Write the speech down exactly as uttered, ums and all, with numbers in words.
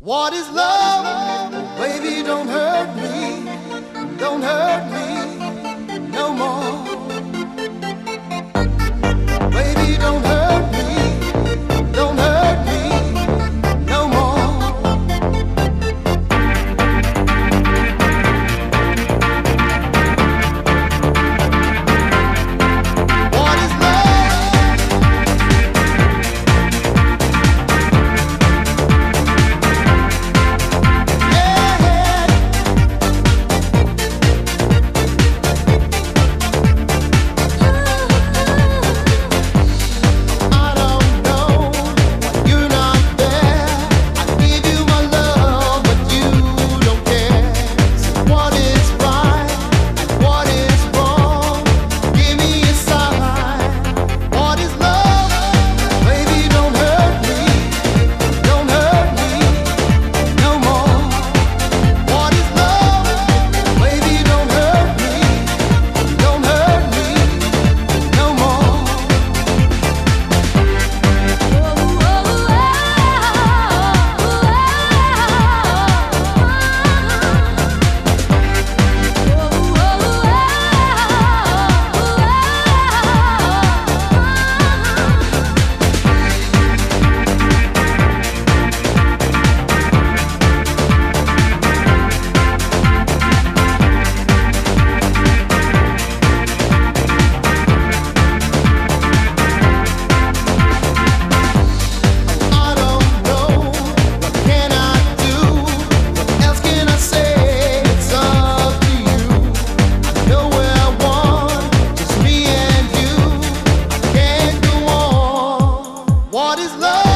What is love? Baby, don't hurt me, don't hurt me no more. Baby, don't hurt me, don't hurt me no more. What is love? Yeah. I don't know, you're not there. I give you my love, but you don't care. So what is right and what is wrong? Give me a sign. What is love? Baby, don't hurt me, don't hurt me no more. What is love? Baby, don't hurt me, don't hurt me no more. I don't know, what can I do? What else can I say? It's up to you. I know we're one, just me and you. I can't go on. What is love?